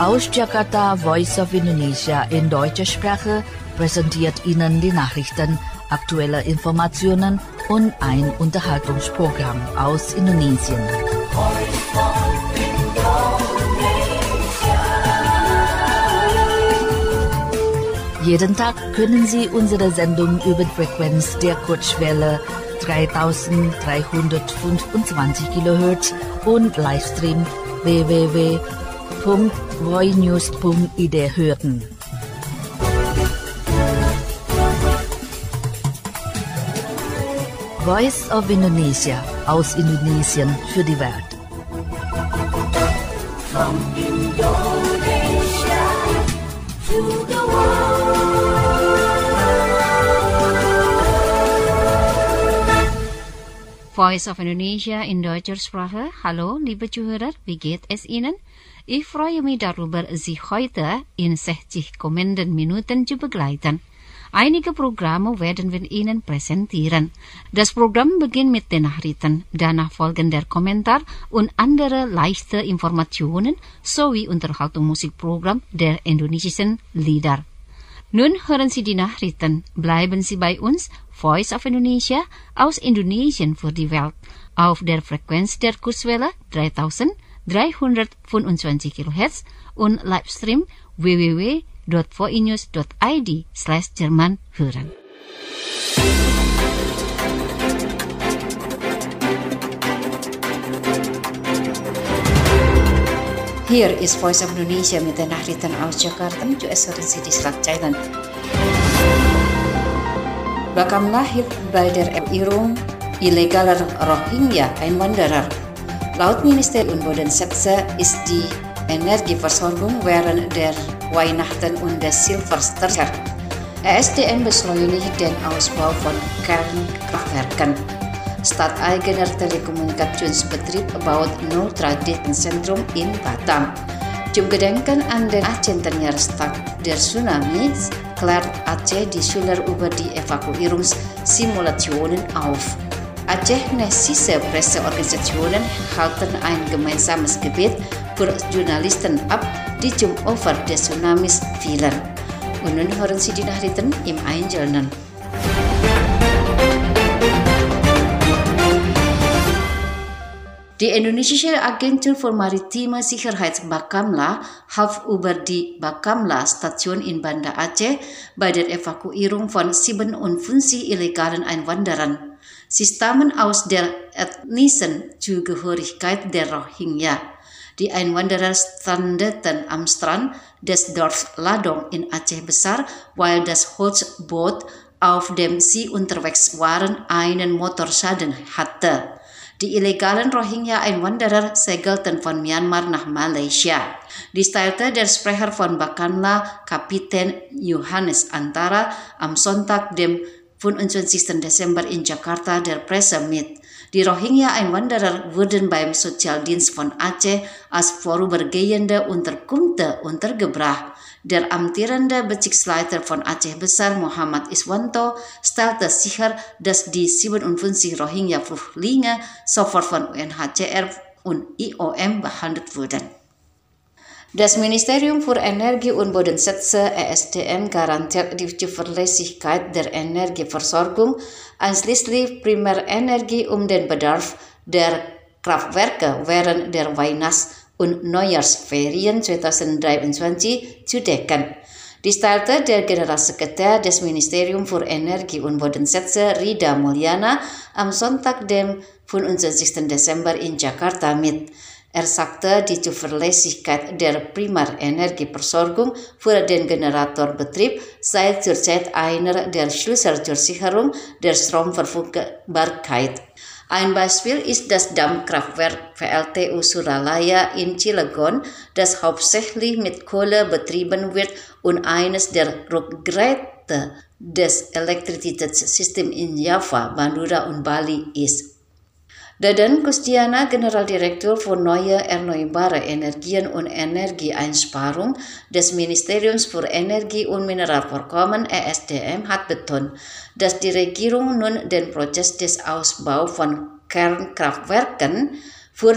Aus Jakarta, Voice of Indonesia in deutscher Sprache präsentiert Ihnen die Nachrichten, aktuelle Informationen und ein Unterhaltungsprogramm aus Indonesien. Jeden Tag können Sie unsere Sendung über die Frequenz der Kurzwelle 3325 kHz und Livestream www.voinews.id hören. Voice of Indonesia aus Indonesien für die Welt. From Indonesia to the world. Voice of Indonesia in deutscher Sprache. Hallo, liebe Zuhörer, wie geht es Ihnen? Ich freue mich darüber, Sie heute in 60 kommenden Minuten zu begleiten. Einige Programme werden wir Ihnen präsentieren. Das Programm beginnt mit den Nachrichten, danach folgen der Kommentar und andere leichte Informationen sowie Unterhaltungsmusikprogramm der indonesischen Lieder. Nun hören Sie die Nachrichten. Bleiben Sie bei uns, Voice of Indonesia aus Indonesien für die Welt, auf der Frequenz der Kurzwelle 3325 kHz und Livestream www.voinews.id/Jerman hören. Hier ist Voice of Indonesia mit den Nachrichten aus Jakarta. Zuerst hören Sie die Schlagzeilen. Bakamla hilft bei der Evakuierung illegaler Rohingya-Einwanderer. Laut Ministerium Bodenschätze ist die Energieversorgung während der Weihnachten und des Silvers tersichert. ESDM beschleunigt den Ausbau von Kernkraftwerken. Stadteigener Telekommunikationsbetrieb baut Notratenzentrum in Batam. Zum Gedenken an den 18. Jahrestag der Tsunamis klärt Aceh die Schüler über die Evakuierungssimulationen auf. Aceh-nesische Presseorganisationen halten ein gemeinsames Gebet für Journalisten ab, die zum Opfer des Tsunamis fielen. Und nun hören Sie die Nachrichten im Einzelnen. Die indonesische Agentur für maritime Sicherheit Bakamla half über die Bakamla-Station in Banda Aceh bei der Evakuierung von 57 illegalen Einwanderern. Sie stammen aus der ethnischen Zugehörigkeit der Rohingya. Die Einwanderer strandeten am Strand des Dorfs Ladong in Aceh Besar, weil das Holzboot, auf dem sie unterwegs waren, einen Motorschaden hatte. Die illegalen Rohingya-Einwanderer segelten von Myanmar nach Malaysia. Dies teilte der Sprecher von Bakamla, Kapitän Johannes Antara, am Sonntag, dem 25. Dezember in Jakarta der Presse mit. Die Rohingya-Einwanderer wurden beim Sozialdienst von Aceh als vorübergehende Unterkünfte untergebracht. Der amtierende Bezirksleiter von Aceh Besar, Muhammad Iswanto, stellte sicher, dass die 57 Rohingya-Flüchtlinge sofort von UNHCR und IOM behandelt wurden. Das Ministerium für Energie und Bodenschätze ESDM garantiert die Zuverlässigkeit der Energieversorgung, einschließlich Primärenergie, um den Bedarf der Kraftwerke während der Weihnachts- und Neujahrsferien 2023 zu decken. Dies teilte der Generalsekretär des Ministeriums für Energie und Bodenschätze Rida Mulyana am Sonntag, dem 25. Dezember in Jakarta mit. Er sagte, die Zuverlässigkeit der Primärenergieversorgung für den Generatorbetrieb sei zurzeit einer der Schlüssel zur Sicherung der Stromverfügbarkeit. Ein Beispiel ist das Dampfkraftwerk PLTU Suralaya in Cilegon, das hauptsächlich mit Kohle betrieben wird und eines der Rückgräte des Elektrizitätssystems in Java, Madura und Bali ist. Dadan Kustiana, Generaldirektor für neue erneuerbare Energien und Energieeinsparung des Ministeriums für Energie und Mineralvorkommen ESDM hat betont, dass die Regierung nun den Prozess des Ausbaus von Kernkraftwerken für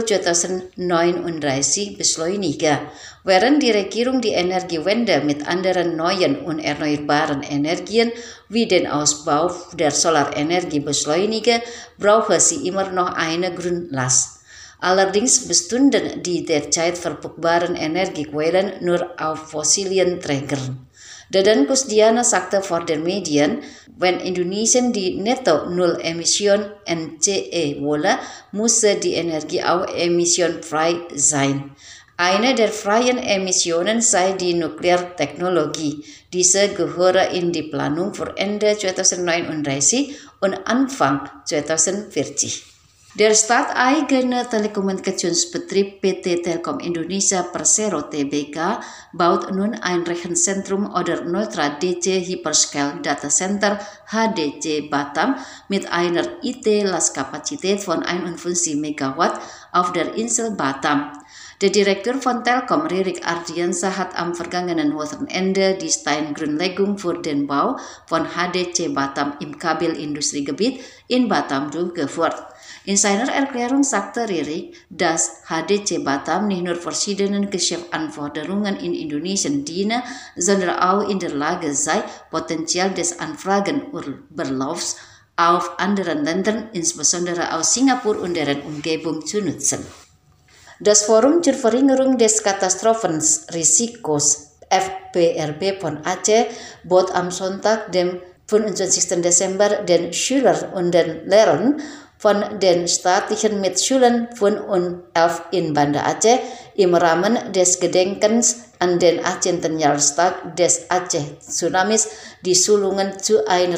2039 beschleunigen, während die Regierung die Energiewende mit anderen neuen und erneuerbaren Energien wie den Ausbau der Solarenergie beschleunige, brauche sie immer noch eine Grundlast. Allerdings bestünden die derzeit verfügbaren Energiequellen nur auf fossilen Trägern. Deden Kusdiana sagte vor den Medien, wenn Indonesien die Netto-Null-Emission NCE wolle, müsse die Energie auch emissionsfrei sein. Eine der freien Emissionen sei die Nukleartechnologie. Diese gehöre in die Planung für Ende 2039 und Anfang 2040. Der staateigene Telekommunikationsbetrieb PT Telkom Indonesia Persero Tbk baut nun ein Rechenzentrum oder Neutra DC Hyperscale Data Center HDC Batam mit einer IT-Lastkapazität von 51 Megawatt auf der Insel Batam. Der Direktor von Telkom, Ririk Ardiansa, hat am vergangenen Wochenende die Steingrundlegung für den Bau von HDC Batam im Kabelindustriegebiet in Batam durchgeführt. In seiner Erklärung sagte Ririk, dass HDC Batam nicht nur verschiedenen Geschäftsanforderungen in Indonesien diene, sondern auch in der Lage sei, Potenzial des Anfragenüberlaufs auf anderen Ländern, insbesondere aus Singapur und deren Umgebung, zu nutzen. Das Forum zur Verringerung des Katastrophenrisikos FPRB von Aceh bot am Sonntag, dem 25. Dezember, den Schülern und den Lehrern von den staatlichen Mitschulen 5 und 11 in Banda Aceh im Rahmen des Gedenkens an den 18. Jahrestag des Aceh-Tsunamis die Schulungen zu einer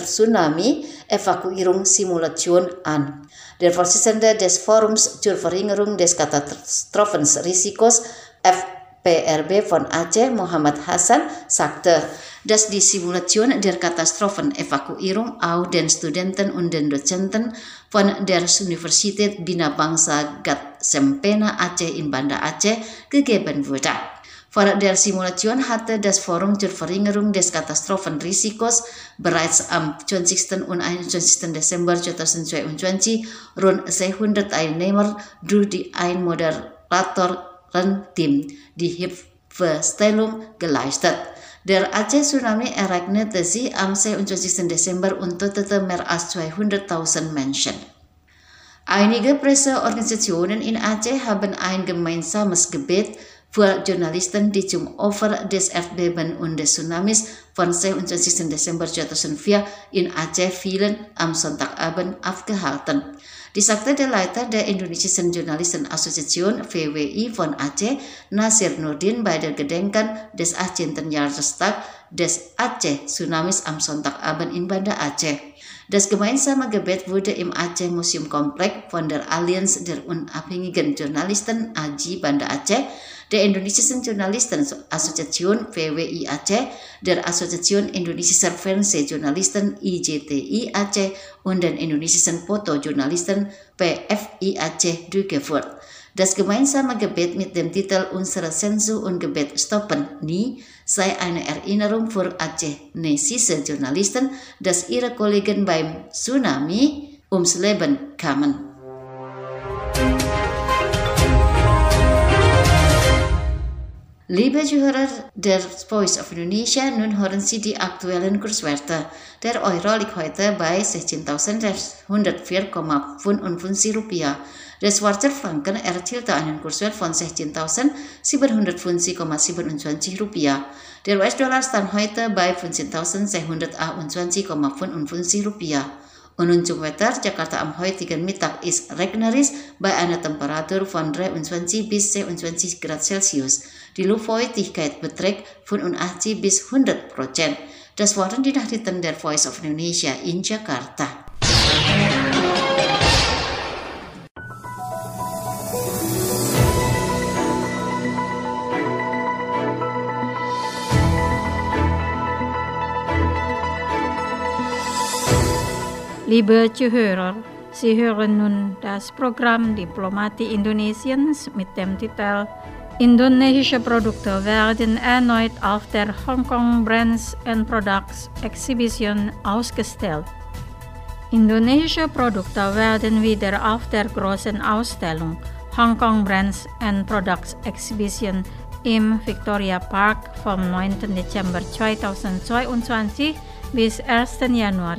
Tsunami-Evakuierungssimulation an. Der Vorsitzende des Forums zur Verringerung des Katastrophenrisikos FPRB von Aceh, Muhammad Hasan, sagte, dass die Simulation der Katastrophenevakuierung auch den Studenten und den Dozenten von der Universität Bina Bangsa Gat Sempena Aceh in Banda Aceh gegeben wurde. Vor der Simulation hatte das Forum zur Verringerung des Katastrophenrisikos bereits am 20. und 21. Dezember 2022 rund 600 Teilnehmer durch die ein Moderatoren-Team die Hilfestellung geleistet. Der Aceh-Tsunami ereignete sich am 22. Dezember und tötete mehr als 200.000 Menschen. Einige Presseorganisationen in Aceh haben ein gemeinsames Gebet für Journalisten, die zum Opfer des Erdbebens und des Tsunamis von 22. Dezember 2004 in Aceh fielen, am Sonntagabend abgehalten. Dies sagte der Leiter der Indonesischen Journalistenassoziation VWI von Aceh, Nasir Nurdin, bei der Gedenken des 18. Jahrestag des Aceh-Tsunamis am Sonntagabend in Banda Aceh. Das gemeinsame Gebet wurde im Aceh Museumkomplex von der Allianz der Unabhängigen Journalisten AJI Banda Aceh, der Indonesischen Journalistenassoziation VWI Aceh, der Assoziation Indonesischer Fernsehjournalisten IJTI Aceh und den Indonesischen Fotojournalisten PFI Aceh durchgeführt. Das gemeinsame Gebet mit dem Titel Unsere Zensur und Gebet stoppen nie sei eine Erinnerung für Acehnesische Journalisten, dass ihre Kollegen beim Tsunami ums Leben kamen. Liebe Zuhörer der Voice of Indonesia, nun hören Sie die aktuellen Kurswerte. Der Euro liegt heute bei 16.104,55 Rupiah. Der Schweizer Franken erzielte einen Kurswert von 16.750,27 Rupiah. Der US-Dollar stand heute bei 15.628,55 Rupiah. Und nun zum Wetter. Jakarta am heutigen Mittag ist regnerisch bei einer Temperatur von 23 bis 27 Grad Celsius. Die Luftfeuchtigkeit beträgt 85 bis 100%. Das waren die Nachrichten der Voice of Indonesia in Jakarta. Liebe Zuhörer, Sie hören nun das Programm Diplomatie Indonesiens mit dem Titel Indonesische Produkte werden erneut auf der Hongkong Brands and Products Exhibition ausgestellt. Indonesische Produkte werden wieder auf der großen Ausstellung Hong Kong Brands and Products Exhibition im Victoria Park vom 9. Dezember 2022 bis 1. Januar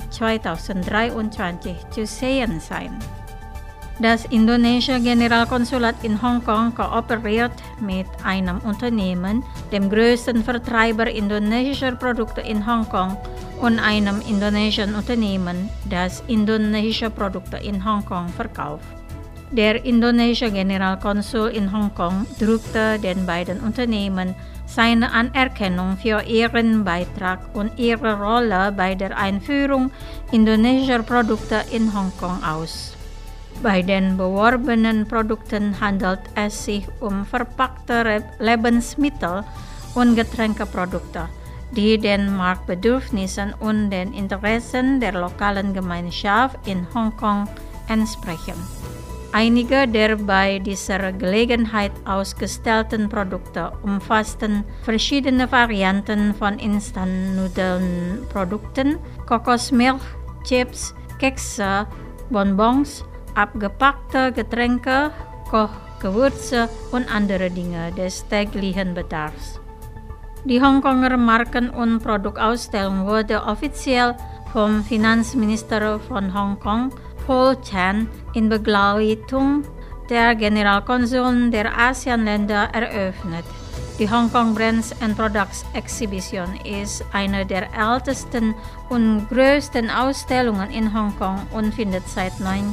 2023 zu sehen sein. Das Indonesia Generalkonsulat in Hongkong kooperiert mit einem Unternehmen, dem größten Vertreiber indonesischer Produkte in Hongkong, und einem indonesischen Unternehmen, das indonesische Produkte in Hongkong verkauft. Der indonesische Generalkonsul in Hongkong drückte den beiden Unternehmen seine Anerkennung für ihren Beitrag und ihre Rolle bei der Einführung indonesischer Produkte in Hongkong aus. Bei den beworbenen Produkten handelt es sich um verpackte Lebensmittel und Getränkeprodukte, die den Marktbedürfnissen und den Interessen der lokalen Gemeinschaft in Hongkong entsprechen. Einige der bei dieser Gelegenheit ausgestellten Produkte umfassten verschiedene Varianten von Instant-Nudeln-Produkten, Kokosmilch, Chips, Kekse, Bonbons, abgepackte Getränke, Kochgewürze und andere Dinge des täglichen Bedarfs. Die Hongkonger Marken- und Produktausstellung wurde offiziell vom Finanzminister von Hongkong, Paul Chan, in Begleitung der Generalkonsuln der ASEAN-Länder eröffnet. Die Hong Kong Brands and Products Exhibition ist eine der ältesten und größten Ausstellungen in Hongkong und findet seit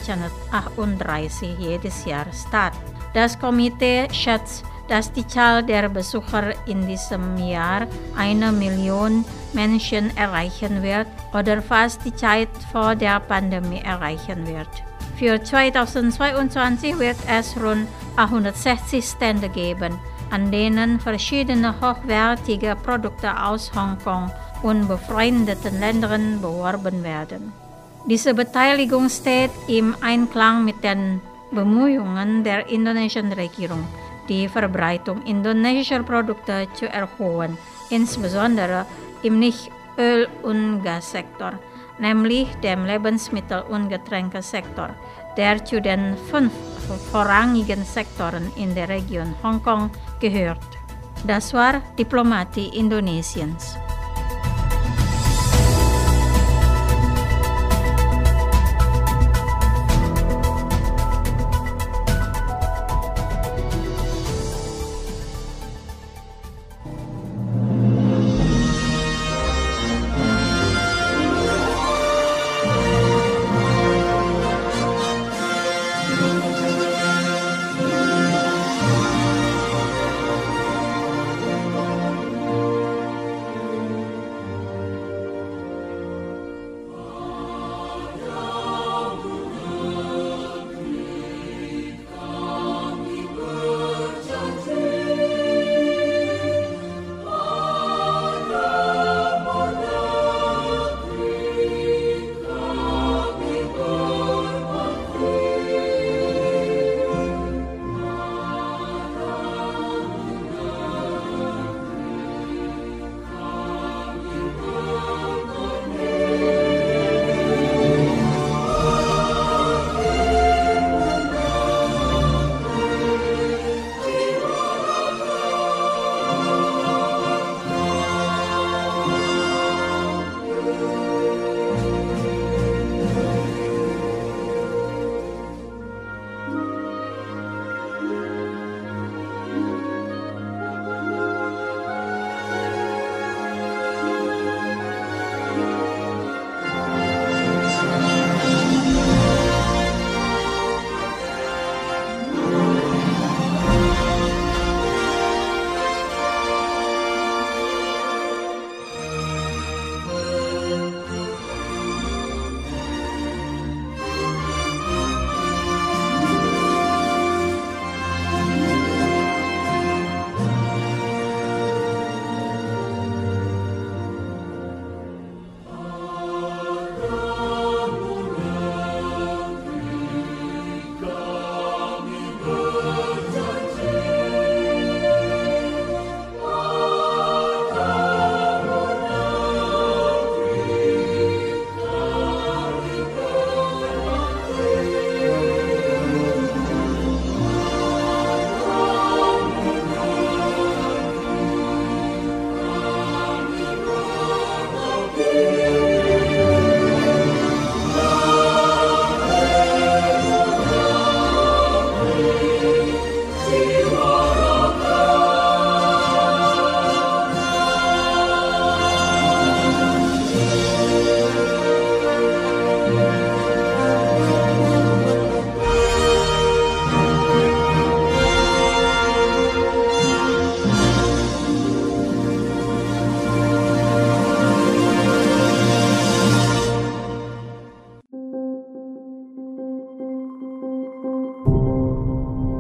1938 jedes Jahr statt. Das Komitee schätzt, dass die Zahl der Besucher in diesem Jahr 1 Million Menschen erreichen wird oder fast die Zeit vor der Pandemie erreichen wird. Für 2022 wird es rund 160 Stände geben, an denen verschiedene hochwertige Produkte aus Hongkong und befreundeten Ländern beworben werden. Diese Beteiligung steht im Einklang mit den Bemühungen der indonesischen Regierung, die Verbreitung indonesischer Produkte zu erhöhen, insbesondere im Nicht-Öl- und Gassektor, nämlich dem Lebensmittel- und Getränkesektor, der zu den 5 vorrangigen Sektoren in der Region Hongkong gehört. Das war Diplomatie Indonesiens.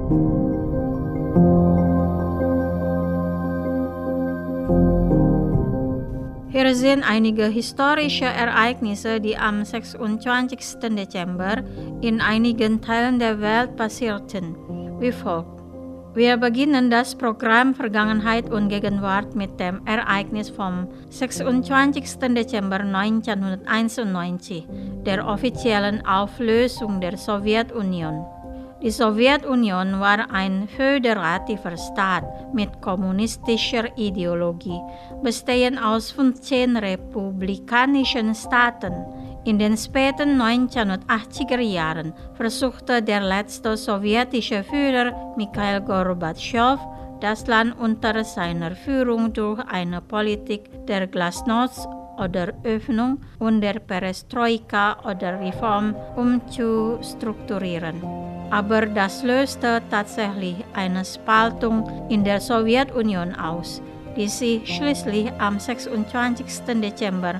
Hier sind einige historische Ereignisse, die am 26. Dezember in einigen Teilen der Welt passierten, wie folgt. Wir beginnen das Programm Vergangenheit und Gegenwart mit dem Ereignis vom 26. Dezember 1991, der offiziellen Auflösung der Sowjetunion. Die Sowjetunion war ein föderativer Staat mit kommunistischer Ideologie, bestehend aus 15 republikanischen Staaten. In den späten 1980er Jahren versuchte der letzte sowjetische Führer Mikhail Gorbatschow, das Land unter seiner Führung durch eine Politik der Glasnost oder Öffnung und der Perestroika oder Reform umzustrukturieren. Aber das löste tatsächlich eine Spaltung in der Sowjetunion aus, die sich schließlich am 26. Dezember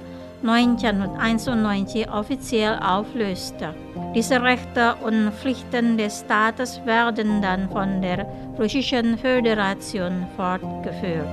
1991 offiziell auflöste. Diese Rechte und Pflichten des Staates werden dann von der Russischen Föderation fortgeführt.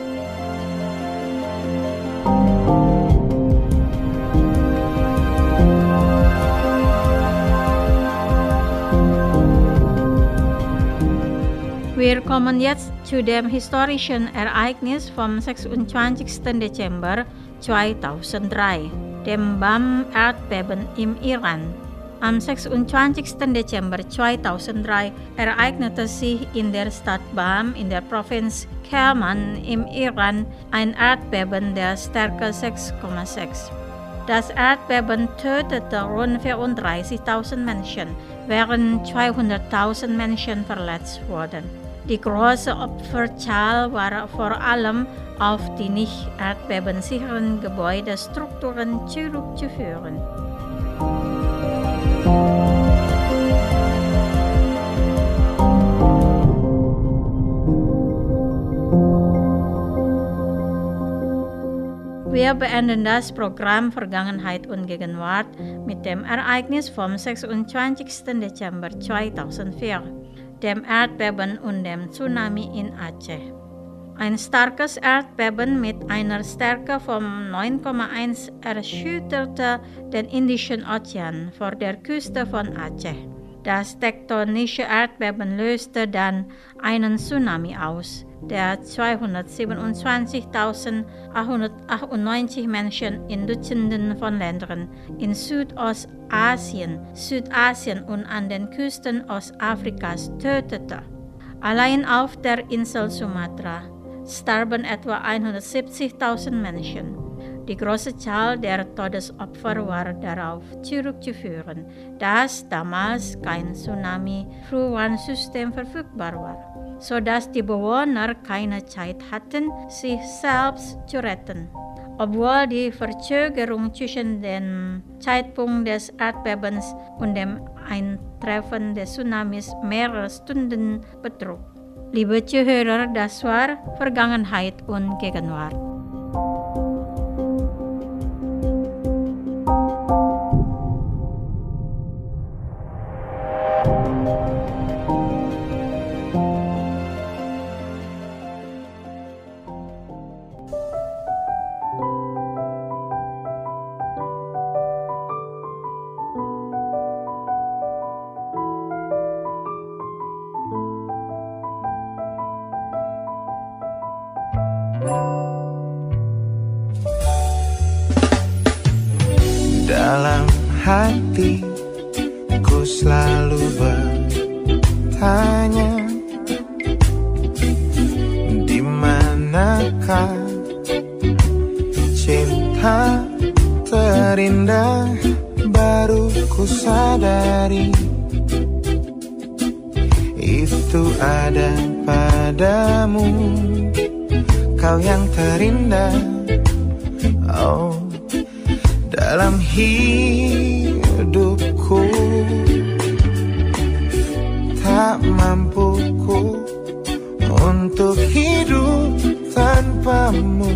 Wir kommen jetzt zu dem historischen Ereignis vom 26. Dezember 2003, dem Bam-Erdbeben im Iran. Am 26. Dezember 2003 ereignete sich in der Stadt Bam in der Provinz Kerman im Iran ein Erdbeben der Stärke 6,6. Das Erdbeben tötete rund 34.000 Menschen, während 200.000 Menschen verletzt wurden. Die große Opferzahl war vor allem auf die nicht erdbebensicheren Gebäudestrukturen zurückzuführen. Wir beenden das Programm Vergangenheit und Gegenwart mit dem Ereignis vom 26. Dezember 2004. Dem Erdbeben und dem Tsunami in Aceh. Ein starkes Erdbeben mit einer Stärke von 9,1 erschütterte den Indischen Ozean vor der Küste von Aceh. Das tektonische Erdbeben löste dann einen Tsunami aus, der 227.898 Menschen in Dutzenden von Ländern in Südostasien und an den Küsten Ostafrikas tötete. Allein auf der Insel Sumatra starben etwa 170.000 Menschen. Die große Zahl der Todesopfer war darauf zurückzuführen, dass damals kein Tsunami-Frühwarnsystem verfügbar war, sodass die Bewohner keine Zeit hatten, sich selbst zu retten. Obwohl die Verzögerung zwischen dem Zeitpunkt des Erdbebens und dem Eintreffen des Tsunamis mehrere Stunden betrug. Liebe Zuhörer, das war Vergangenheit und Gegenwart. Dalam hatiku selalu bertanya, di manakah cinta terindah? Baru ku sadari itu ada padamu, kau yang terindah. Oh, dalam hidupku tak mampu ku untuk hidup tanpamu,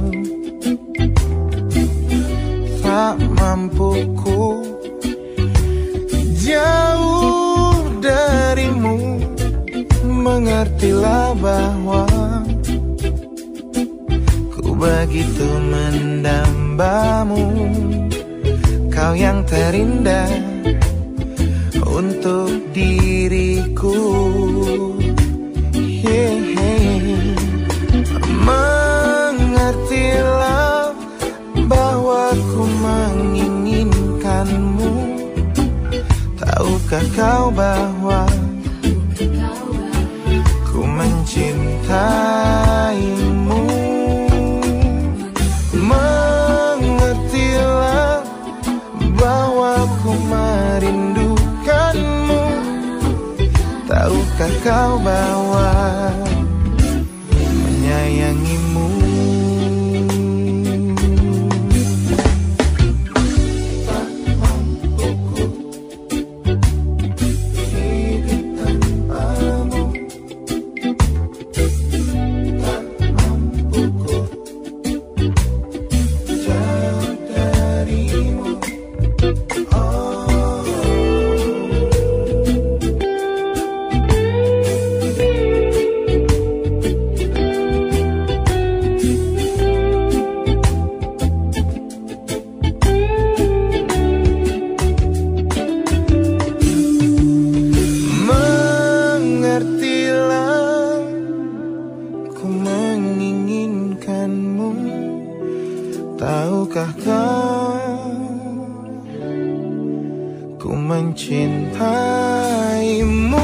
tak mampu ku jauh darimu, mengertilah bahwa ku begitu mendambamu, kau yang terindah untuk diriku. Mengertilah bahwa ku menginginkanmu. Tahukah kau bahwa ku mencintaimu? Mengertilah bahwa ku merindukanmu. Tahukah kau bahwa menyayangimu? Tahukah kau ku mencintaimu?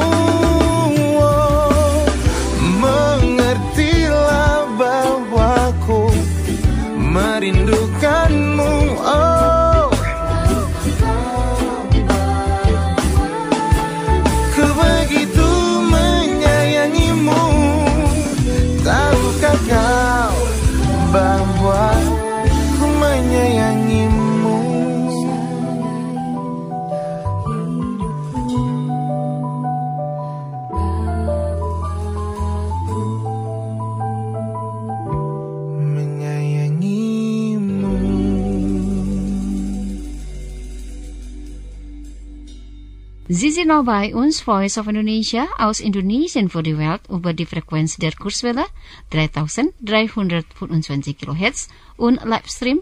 Mengertilah bahwa ku merindukanmu. Ku begitu menyayangimu. Tahukah kau bahwa menyayangimu? Menyayangimu. Sie sind noch bei uns, Voice of Indonesia, aus Indonesien für die Welt über die Frequenz der Kurzwelle 3325 kHz und Livestream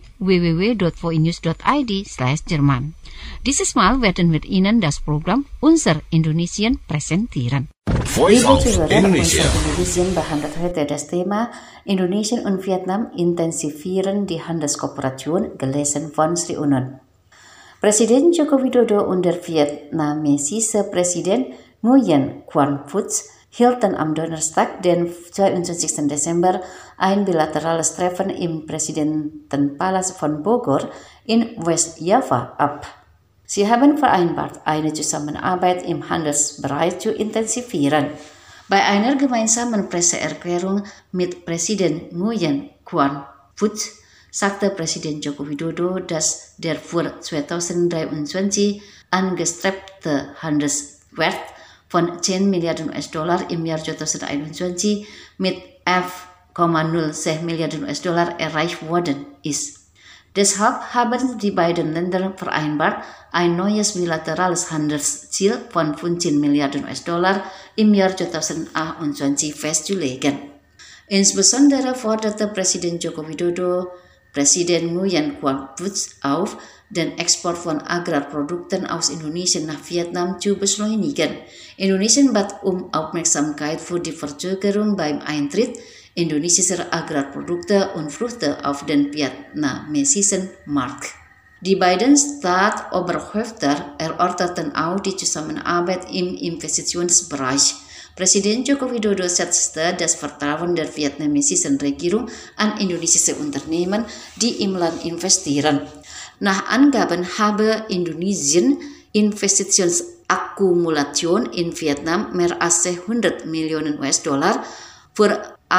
www.voinews.id/Jerman. Dieses Mal werden wir Ihnen das Programm Unser Indonesien präsentieren. Voice of Indonesia. Indonesien behandelt heute das Thema Indonesien und Vietnam intensivieren die Handelskooperation, gelesen von Sri Unun. Presiden Joko Widodo und der vietnamesische Präsident Nguyen Quang Phuc hielten am Donnerstag, den 22. Dezember, ein bilaterales Treffen im Präsidentenpalast von Bogor in West-Java ab. Sie haben vereinbart, eine Zusammenarbeit im Handelsbereich zu intensivieren. Bei einer gemeinsamen Presseerklärung mit Präsident Nguyen Quang Phuc sagte Präsident Joko Widodo, dass der für 2023 angestrebte Handelswert von 10 Milliarden US-Dollar im Jahr 2021 mit 11,06 Milliarden US-Dollar erreicht worden ist. Deshalb haben die beiden Länder vereinbart, ein neues bilaterales Handelsziel von 15 Milliarden US-Dollar im Jahr 2021 festzulegen. Insbesondere forderte Präsident Joko Widodo Präsident Nguyen Quang Phuc auf, den Export von Agrarprodukten aus Indonesien nach Vietnam zu beschleunigen. Indonesien bat Aufmerksamkeit für die Verzögerung beim Eintritt indonesischer Agrarprodukte und Früchte auf den vietnamesischen Markt. Die beiden Staatsoberhäupter erörterten auch die Zusammenarbeit im Investitionsbereich. Präsident Joko Widodo setzte das Vertrauen der vietnamesischen Regierung an indonesische Unternehmen, die im Land investieren. Nach Angaben habe Indonesien Investitionsakkumulation in Vietnam mehr als 100 Millionen US-Dollar für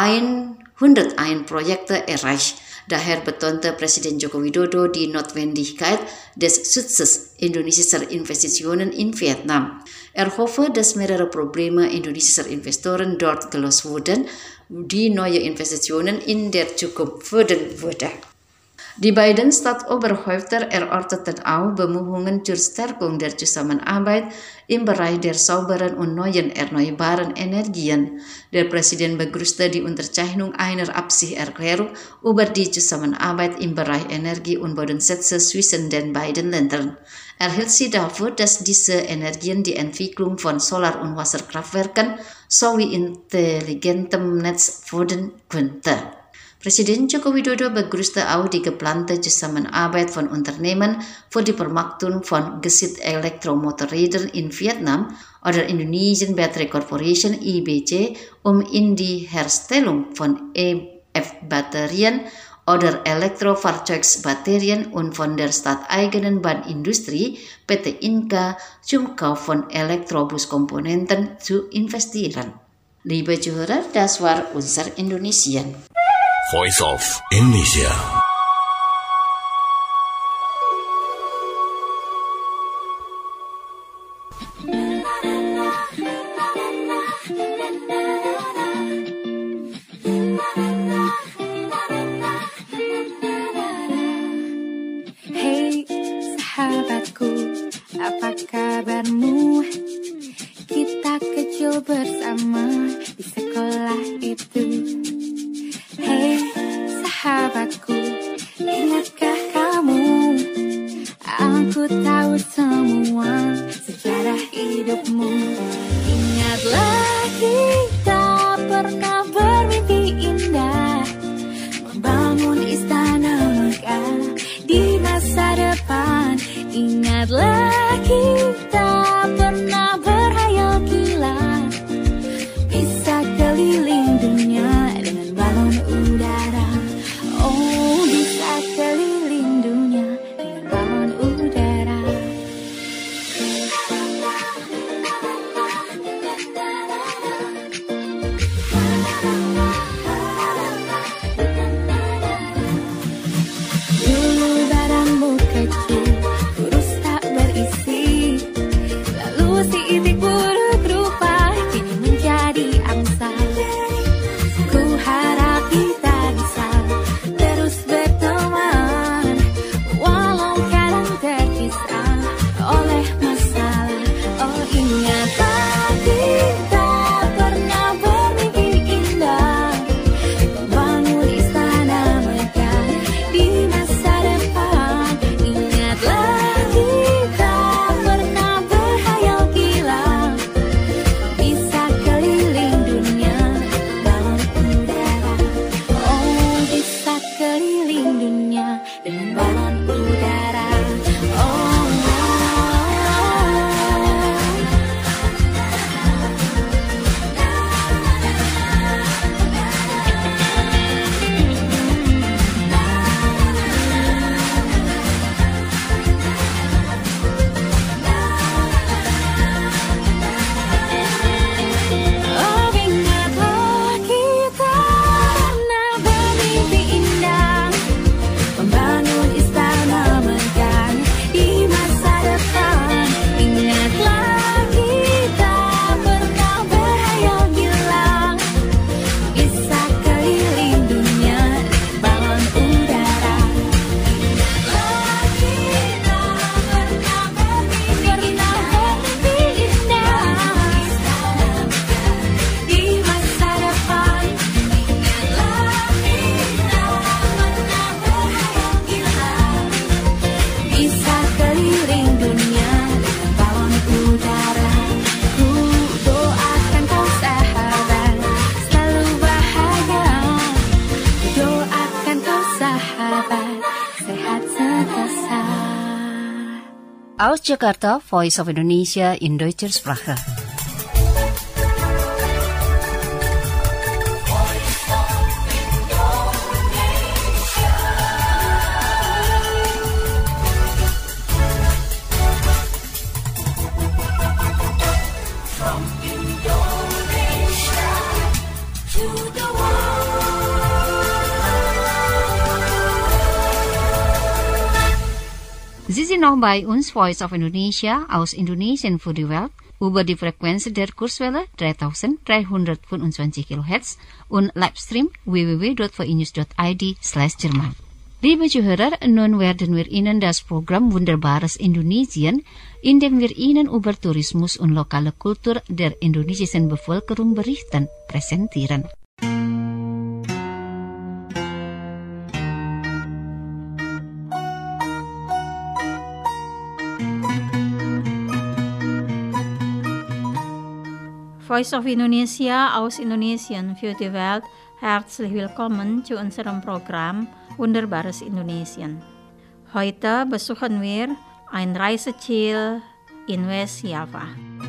101 Projekte erreicht. Daher betonte Präsident Joko Widodo die Notwendigkeit des Schutzes indonesischer Investitionen in Vietnam. Er hoffe, dass mehrere Probleme indonesischer Investoren dort gelöst wurden, die neue Investitionen in der Zukunft fördern würde. Die beiden Stadtoberhäupter erörterten auch Bemühungen zur Stärkung der Zusammenarbeit im Bereich der sauberen und neuen erneuerbaren Energien. Der Präsident begrüßte die Unterzeichnung einer Absichtserklärung über die Zusammenarbeit im Bereich Energie und Bodenschätze zwischen den beiden Ländern. Er hielt sie dafür, dass diese Energien die Entwicklung von Solar- und Wasserkraftwerken sowie intelligentem Netz fördern könnte. Presiden Joko Widodo begrüßte auch die geplante Zusammenarbeit von Unternehmen für die Vermarktung von Geschicht-Elektromotorrädern in Vietnam oder Indonesian Battery Corporation IBC, in die Herstellung von EF-Batterien oder Elektrofahrzeugsbatterien und von der stadteigenen Bahnindustrie PT Inka zum Kauf von Elektrobuskomponenten zu investieren. Liebe Zuhörer, das war unser Indonesian. Voice of Indonesia. Hey sahabatku, apa kabarmu? Kita kecil bersama di sekolah itu. Hei sahabatku, ingatkah kamu? Aku tahu semua sejarah hidupmu. Ingatlah kita pernah bermimpi indah, membangun istana megah di masa depan. Ingatlah kita pernah berhayal gila, bisa keliling dunia dengan balon udara. Oh, bisa keliling dunia dengan balon udara. Dulu badanmu kecil, kurus tak berisi, lalu si itik buruk rupa kini menjadi angsa. Ku harap kita bisa terus berteman, walau kadang terpisah oleh masalah. Oh, ingatlah kita pernah bermimpi indah, membangun istana megah di masa depan. Ingatlah kita pernah berhayal gila, bisa keliling dunia balon udara. Oh, bisa keliling dunia dengan balon udara. Oh, oh, ingatlah kita pernah bermimpi indah, membangun istana megah di masa depan. Ingatlah kita pernah berhayal gila, bisa keliling dunia dengan balon udara. Ingatlah kita pernah bermimpi indah, di masa depan. Ingatlah kita pernah berhayal gila, bisa keliling dunia dengan balon udara. Ku doakan kau sahabat selalu bahagia, ku doakan kau sahabat sehat sentosa. Aus Jakarta, Voice of Indonesia in Deutscher Sprache. Sie sind noch bei uns, Voice of Indonesia, aus Indonesien für die Welt, über die Frequenz der Kurzwelle 3325 kHz und Livestream www.voinews.id/Jerman. Liebe Zuhörer, nun werden wir Ihnen das Programm Wunderbares Indonesien, in dem wir Ihnen über Tourismus und lokale Kultur der indonesischen Bevölkerung berichten, präsentieren. Voice of Indonesia aus Indonesien für die Welt. Herzlich willkommen zu unserem Programm Wunderbares Indonesien. Heute besuchen wir ein Reiseziel in West Java.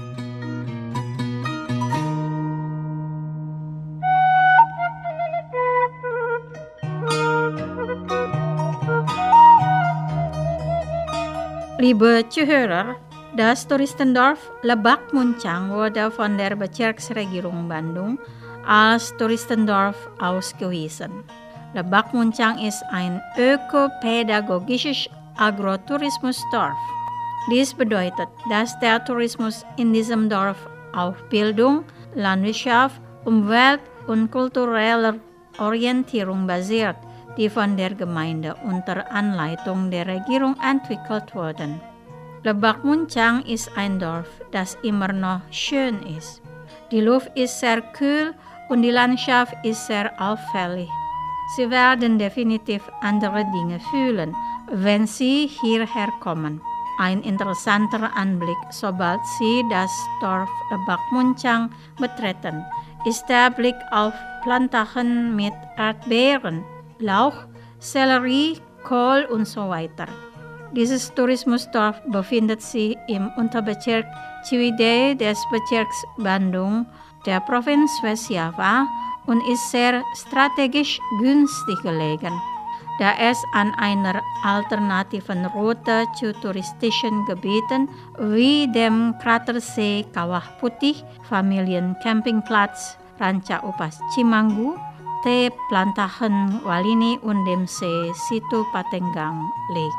Liebe Zuhörer, das Touristendorf Lebak Muncang wurde von der Bezirksregierung Bandung als Touristendorf ausgewiesen. Lebak Muncang ist ein ökopädagogisches Agrotourismusdorf. Dies bedeutet, dass der Tourismus in diesem Dorf auf Bildung, Landwirtschaft, Umwelt und kultureller Orientierung basiert, die von der Gemeinde unter Anleitung der Regierung entwickelt wurden. Lebak Muncang ist ein Dorf, das immer noch schön ist. Die Luft ist sehr kühl und die Landschaft ist sehr auffällig. Sie werden definitiv andere Dinge fühlen, wenn Sie hierher kommen. Ein interessanter Anblick, sobald Sie das Dorf Lebak Muncang betreten, ist der Blick auf Plantagen mit Erdbeeren, Lauch, Sellerie, Kohl und so weiter. Dieses Tourismusdorf befindet sich im Unterbezirk Ciwidey des Bezirks Bandung der Provinz West Java und ist sehr strategisch günstig gelegen, da es an einer alternativen Route zu touristischen Gebieten wie dem Kratersee Kawah Putih, Familiencampingplatz Ranca Upas Cimanggu, Teh Plantagen Walini und dem See Situ Patenggang liegt.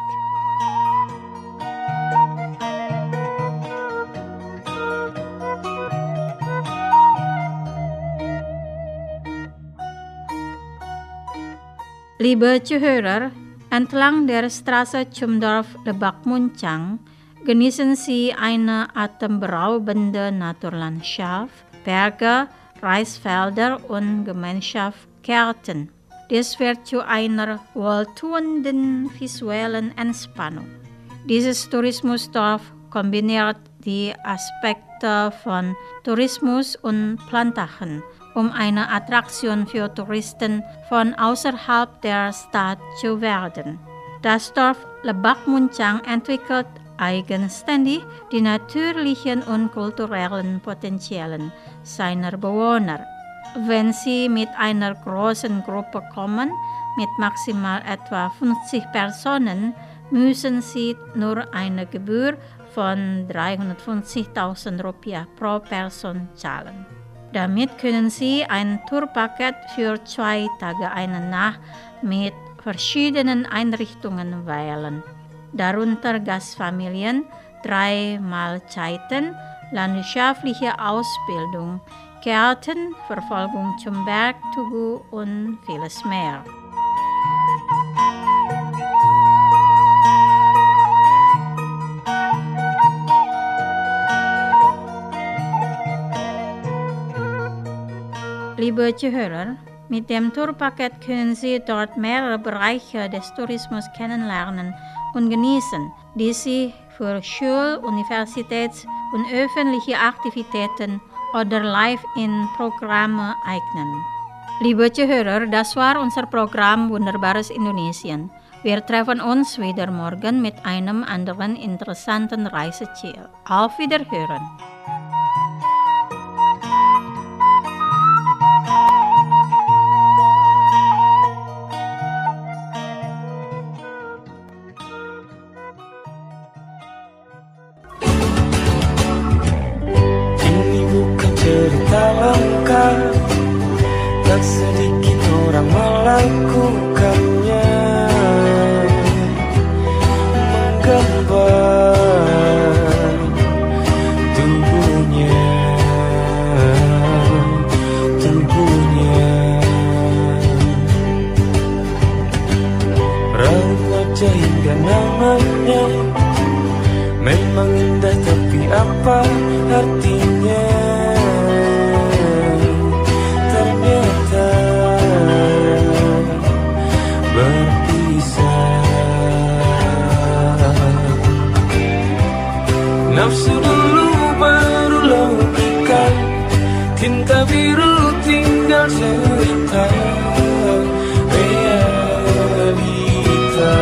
Liebe Zuhörer, entlang der Straße zum Dorf Lebak Muncang genießen Sie eine atemberaubende Naturlandschaft, Berge, Reisfelder und Gemeinschaftsgärten. Dies wird zu einer wohltuenden visuellen Entspannung. Dieses Tourismusdorf kombiniert die Aspekte von Tourismus und Plantagen, um eine Attraktion für Touristen von außerhalb der Stadt zu werden. Das Dorf Lebak Muncang entwickelt eigenständig die natürlichen und kulturellen Potenzialen seiner Bewohner. Wenn Sie mit einer großen Gruppe kommen, mit maximal etwa 50 Personen, müssen Sie nur eine Gebühr von 350.000 Rupiah pro Person zahlen. Damit können Sie ein Tourpaket für 2 Tage, eine Nacht mit verschiedenen Einrichtungen wählen, darunter Gastfamilien, 3 Mahlzeiten, landwirtschaftliche Ausbildung, Gärten, Verfolgung zum Berg, Tugu und vieles mehr. Liebe Zuhörer, mit dem Tourpaket können Sie dort mehrere Bereiche des Tourismus kennenlernen und genießen, die sich für Schul-, Universitäts- und öffentliche Aktivitäten oder Live-in-Programme eignen. Liebe Zuhörer, das war unser Programm Wunderbares Indonesien. Wir treffen uns wieder morgen mit einem anderen interessanten Reiseziel. Auf Wiederhören! Cerita lengkap, tak sedikit orang melakukannya, menggambar tubuhnya, biru tinggal cerita realita.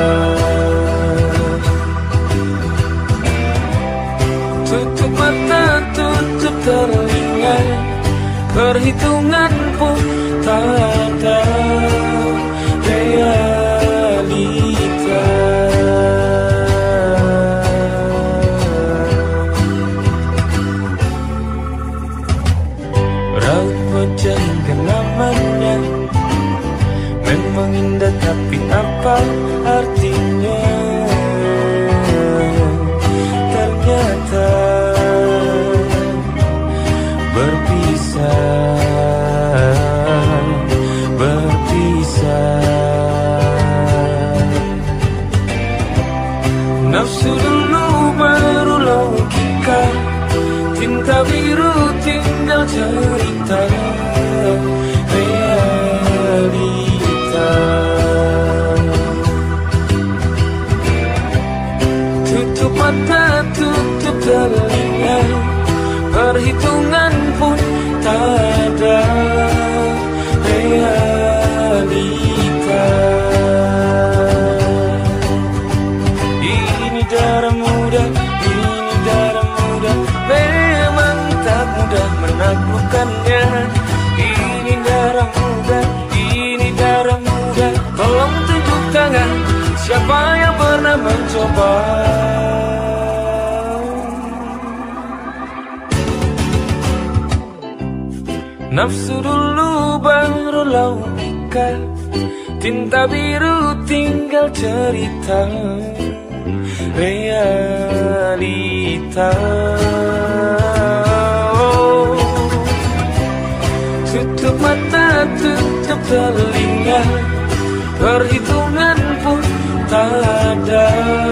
Tutup mata, tutup telinga, perhitungan pun tak ada realita. Raut wajahnya namanya memang indah, tapi apa artinya? Ternyata berpisah. Nafsu dulu baru logika, tinta biru tinggal cerita realita. Tutup mata, tutup telinga, perhitungan pun tak ada realita. Ini darah muda, memang tak mudah menaklukkannya. Ini darah muda, tolong tunjuk tangan siapa yang pernah mencoba. Nafsu dulu baru logika, tinta biru tinggal cerita realita. Tutup mata, tutup telinga, perhitungan pun tak ada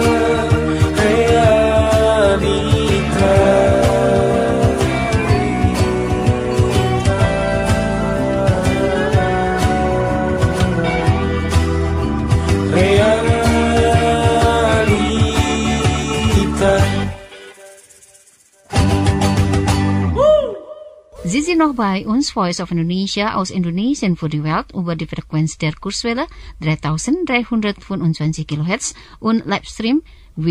realita. Sie sind noch bei uns, Voice of Indonesia aus Indonesien für die Welt über die Frequenz der Kurzwelle 3325 kHz und Livestream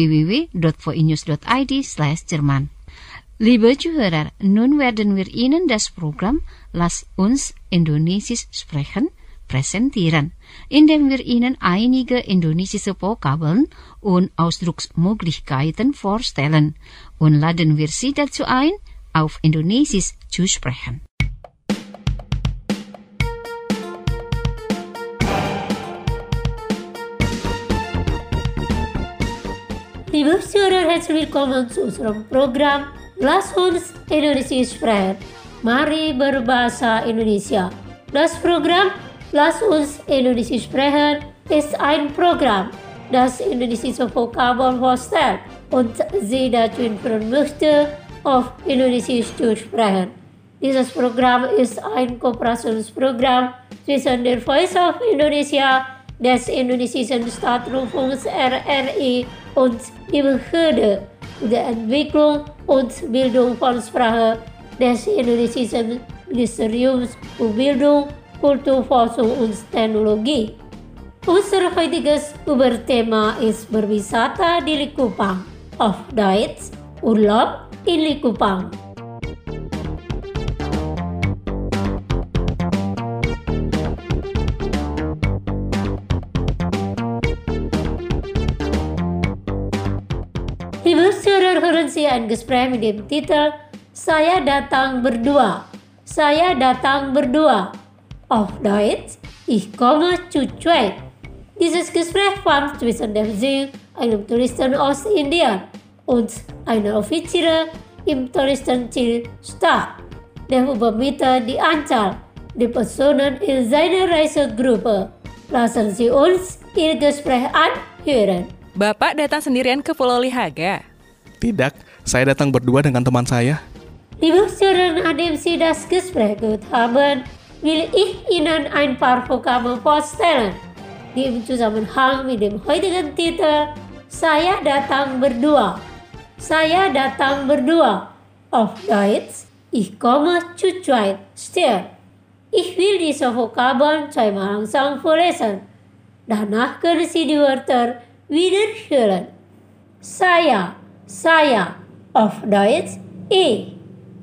www.voinews.id/Jerman. Liebe Zuhörer, nun werden wir Ihnen das Programm Lass uns Indonesisch sprechen präsentieren, indem wir Ihnen einige indonesische Vokabeln und Ausdrucksmöglichkeiten vorstellen und laden wir Sie dazu ein, auf Indonesisch zu sprechen. Liebe Zuhörer, herzlich willkommen zu unserem Programm Lass uns Indonesisch sprechen. Mari berbahasa Indonesia. Das Programm Lass uns Indonesisch sprechen ist ein Programm, das indonesische Vokabeln vorstellt und Sie dazu informieren möchte, auf Indonesisch zu sprechen. Dieses Programm ist ein Kooperationsprogramm zwischen der Voice of Indonesia, des indonesischen Staatsrundfunks RRI und die Behörde der Entwicklung und Bildung von Sprache des indonesischen Ministeriums für Bildung, Kulturforschung und Technologie. Unser heutiges Überthema ist Berwisata di Likupang, auf Deutsch Urlaub in Likupang. Liebe Zuhörer, hören Sie ein Gespräch mit dem Titel Saya datang berdua. Saya datang berdua. Auf Deutsch, ich komme zu zweit. Dieses Gespräch fand zwischen dem Sing, einem Touristen aus Indien, und einer Offizier im Touristenziel statt, der übermittelt die Anzahl der Personen in seiner Reisegruppe. Lassen Sie uns Ihr Gespräch anhören. Bapak datang sendirian ke Pulau Lihaga? Tidak, saya datang berdua dengan teman saya. Liebe Zuhörer, nachdem Sie das Gespräch gehört haben, will ich Ihnen ein paar Vokabeln vorstellen, die im Zusammenhang mit dem heutigen Titel Saya datang berdua. Saya datang berdua. Auf Deutsch, ich komme zu zweit stehen. Ich will diese Vokabeln zweimal langsam vorlesen. Danach können Sie die Wörter wiederholen. Saya, auf Deutsch ich.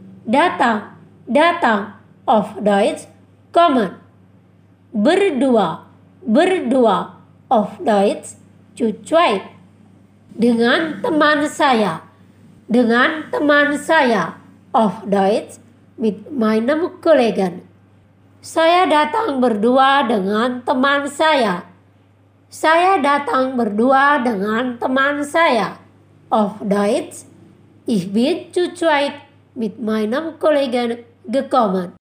Datang, auf Deutsch kommen. Berdua, auf Deutsch zu zweit. Dengan teman saya, auf Deutsch mit meinem Kollegen. Saya datang berdua dengan teman saya. Auf Deutsch, ich bin zu zweit mit meinem Kollegen gekommen.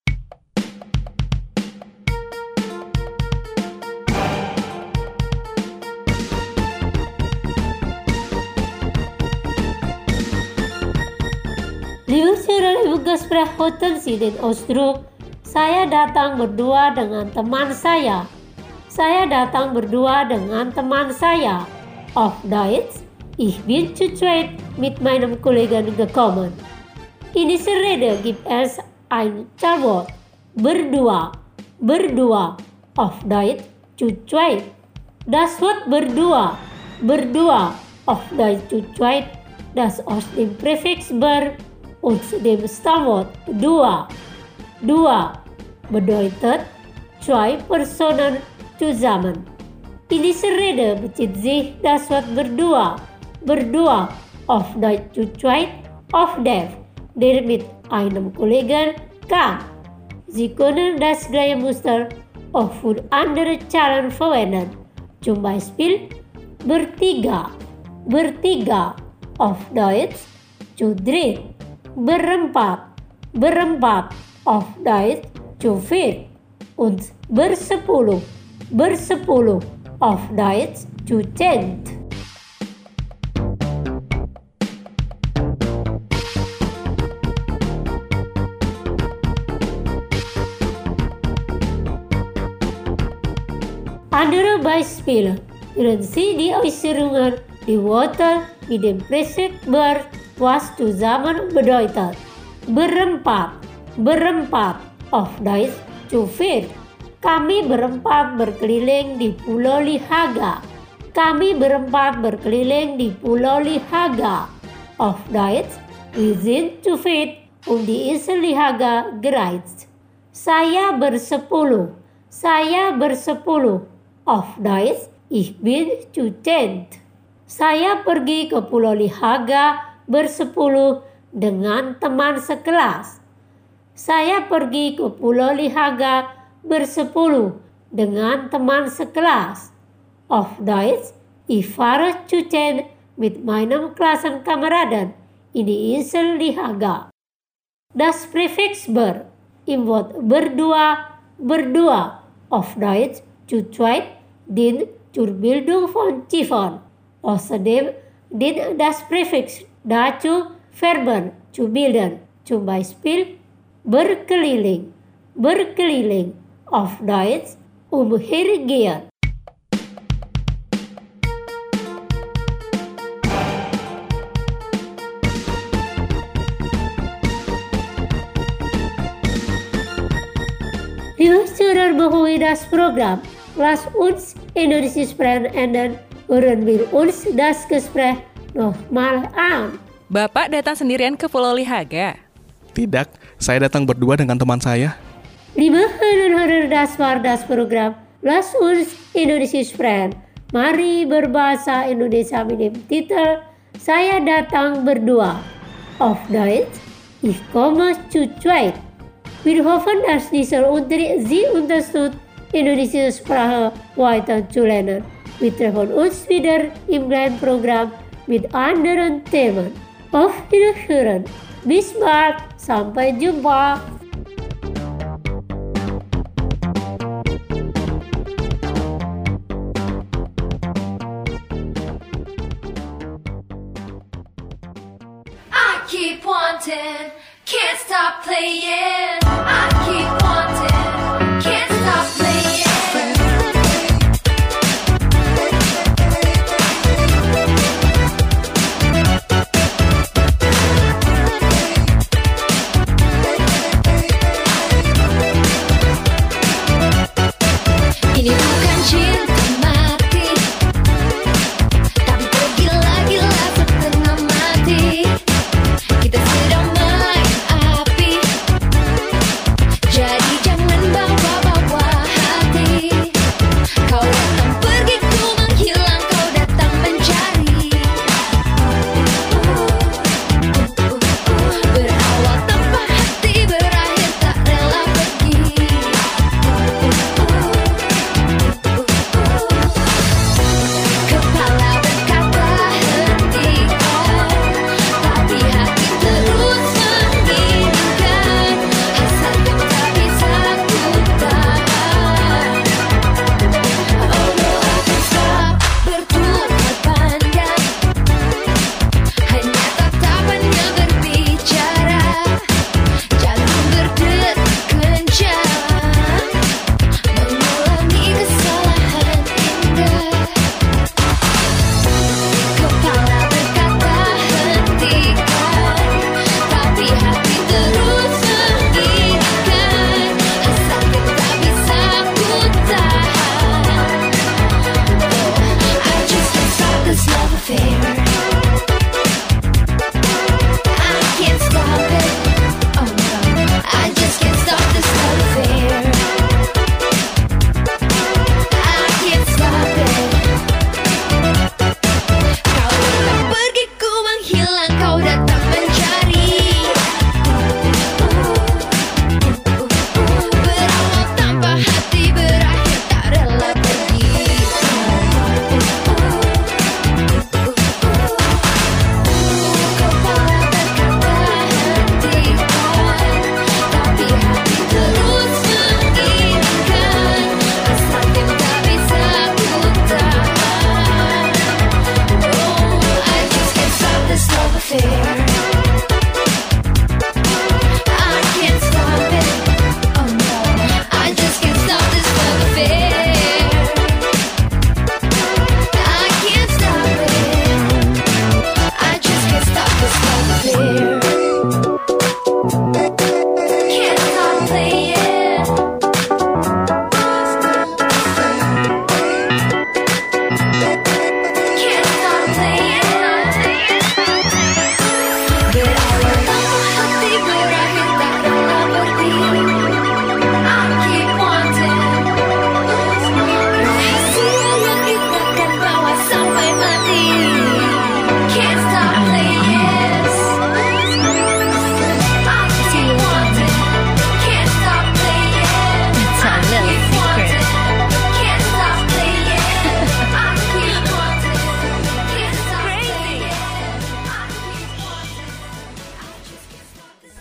Liebe Zuhörer, liebe Gesprächspartner den Ausdruck saya datang berdua dengan teman saya. Auf Deutsch, ich bin zu zweit mit meinem Kollegen gekommen. In dieser Rede gibt es ein Zahlwort berdua, auf Deutsch zu zweit. Das Wort berdua, auf Deutsch zu zweit, das aus dem Präfix ber und dem Stammwort dua bedeutet zwei Personen zusammen. In dieser Rede bezieht sich das Wort berdua auf Deutsch zu zweit auf der mit einem Kollegen kam. Sie können das gleiche Muster auch für andere Zahlen verwenden. Zum Beispiel bertiga auf Deutsch zu dritt. Berempat auf Deutsch zu viert. Und bersepuluh auf Deutsch zu zehnt. Andere Beispiele hören Sie die Äußerungen, die Worte mit dem Präfix ber, was zusammen bedeutet. Berempat auf Deutsch zu viert. Kami berempat berkeliling di Pulau Lihaga. Auf Deutsch, wir sind zu viert die Insel Lihaga gereist. Saya bersepuluh. Auf Deutsch, ich bin zu zehnt. Saya pergi ke Pulau Lihaga bersepuluh dengan teman sekelas. Auf Deutsch, ich fahre zu zehnt mit meinem Klassenkameraden in die Insel Lihaga. Das Präfix ber im Wort berdua auf Deutsch zu zweit dient zur Bildung von Ziffern. Außerdem dient das Präfix dazu, Verben zu bilden. Zum Beispiel berkeliling auf Deutsch umhergehen. Liebe Zuhörer, bevor wir das Programm Lass uns Indonesien sprechen enden, hören wir uns das Gespräch nochmal an. Bapak datang sendirian ke Pulau Lihaga? Tidak, saya datang berdua dengan teman saya. Liebe Hörer, das war das Programm Lass uns Indonesien sprechen. Mari berbahasa Indonesia mit dem Titel Saya datang berdua. Auf Deutsch, ich komme zu zweit. Wir hoffen, dass dieser Unterricht Sie unterstützt, indonesiische Sprache weiter zu lernen. Wir treffen uns wieder im gleichen Programm mit anderen Themen. Auf Wiederhören. Bis bald. Sampai jumpa. I keep wanting, can't stop playing. I keep wanting, can't stop playing.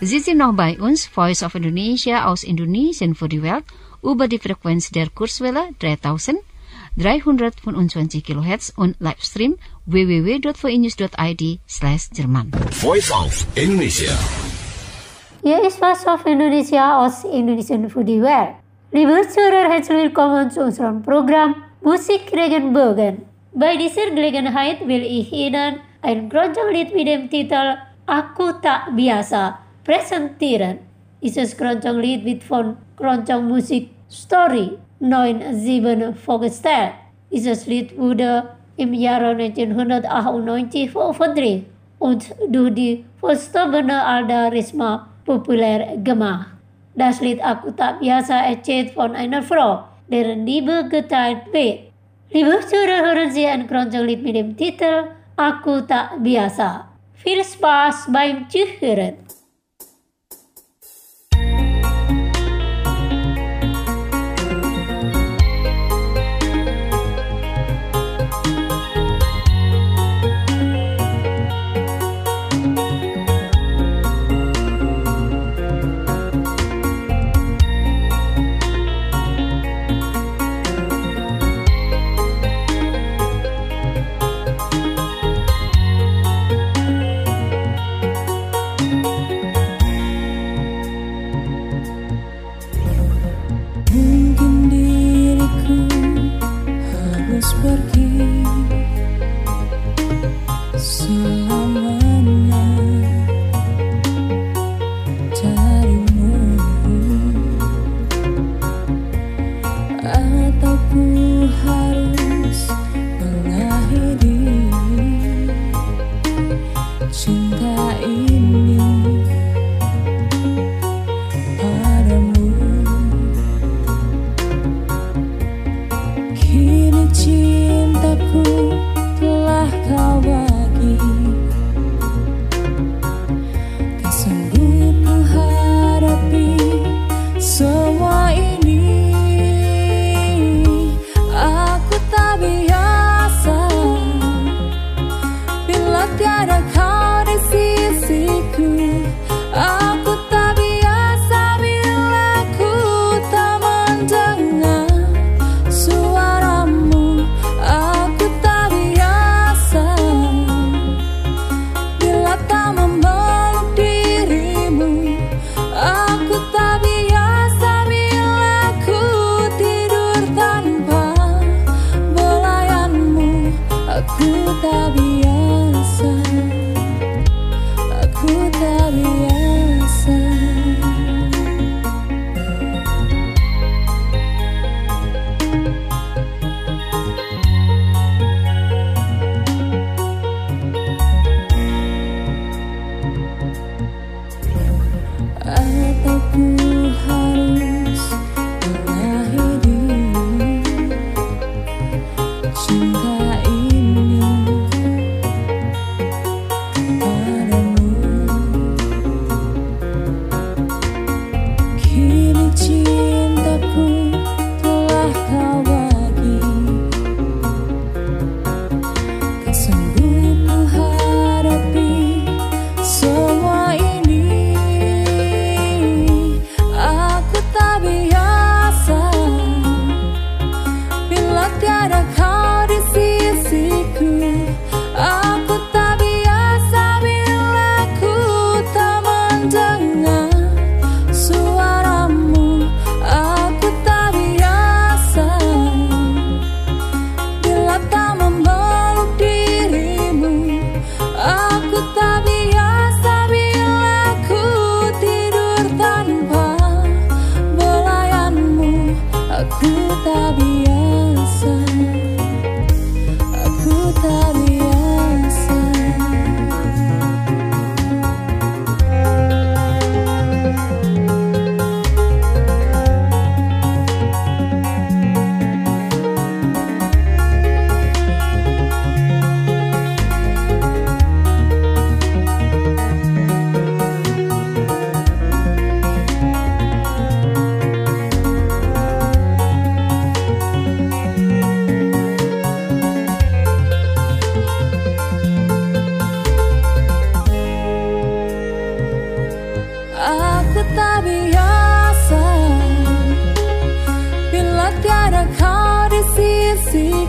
Sie sind noch bei uns, Voice of Indonesia aus Indonesien für die Welt, über die Frequenz der Kurzwelle 3325 kHz und Livestream www.voinews.id/Jerman. Voice of Indonesia. Hier ist Voice of Indonesia aus Indonesien für die Welt. Liebe Zuhörer, herzlich willkommen zu unserem Programm Musik Regenbogen. Bei dieser Gelegenheit will ich Ihnen ein Keroncong-Lied mit dem Titel Aku Tak Biasa präsentieren. Dieses Keroncong-Lied wird von Keroncong Musik Story 97 vorgestellt. Dieses Lied wurde im Jahre 1998 veröffentlicht und durch die Verstorbene Alda Risma populär gemacht. Das Lied Aku Tak Biasa erzählt von einer Frau, deren Liebe geteilt wird. Liebe Zuhörer, hören Sie ein Keroncong-Lied mit dem Titel Aku Tak Biasa. Viel Spaß beim Zuhören. Aku tak biasa bila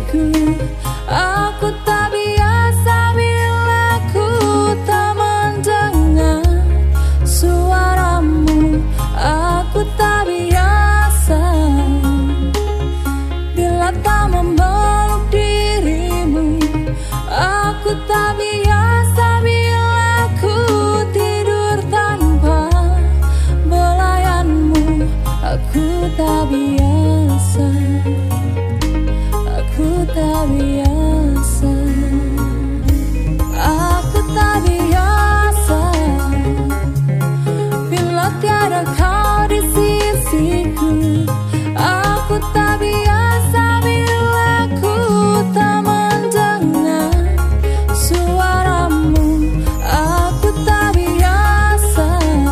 sisiku. Aku tak biasa bila ku tak mendengar suaramu. Aku tak biasa bila tak memeluk dirimu. Aku tak biasa bila ku tidur tanpa belayanmu. Aku tak biasa. Aku tak biasa. Aku tak biasa bila tiada kau di sisiku. Aku tak biasa bila ku tak mendengar suaramu. Aku tak biasa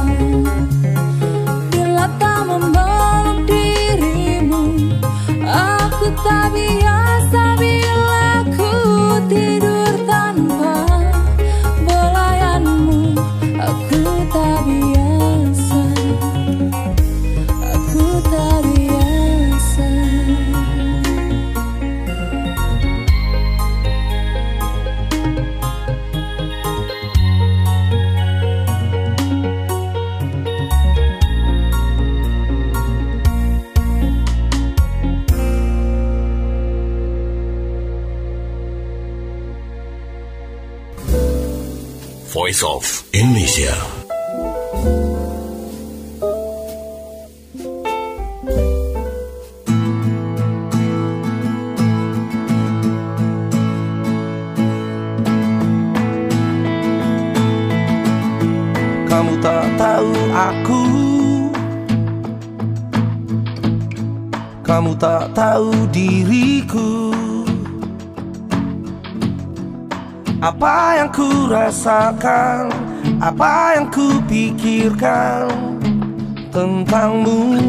bila tak memeluk dirimu. Aku tak biasa bila ku tidur tanpa belayanmu. Aku tak biasa. Aku tak biasa. Voice of Indonesia. Kamu tak tahu aku, kamu tak tahu diriku. Apa yang ku rasakan, apa yang ku pikirkan tentangmu.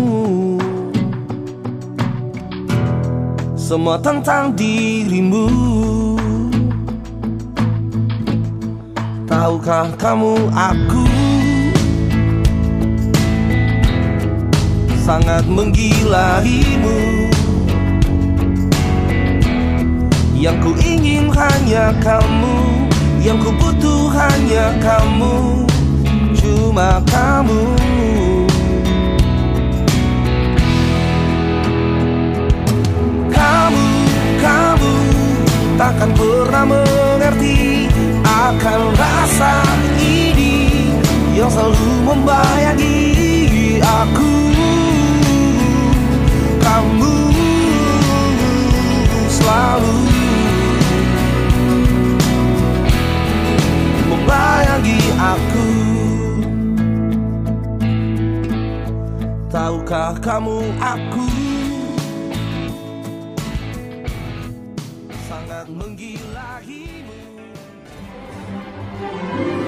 Semua tentang dirimu. Tahukah kamu aku sangat menggilahimu. Yang ku ingin hanya kamu, yang ku butuh hanya kamu, cuma kamu. Kamu takkan pernah mengerti akan rasa ini yang selalu membayangi aku. Kamu selalu membayangi aku. Tahukah kamu aku sangat menggilahimu.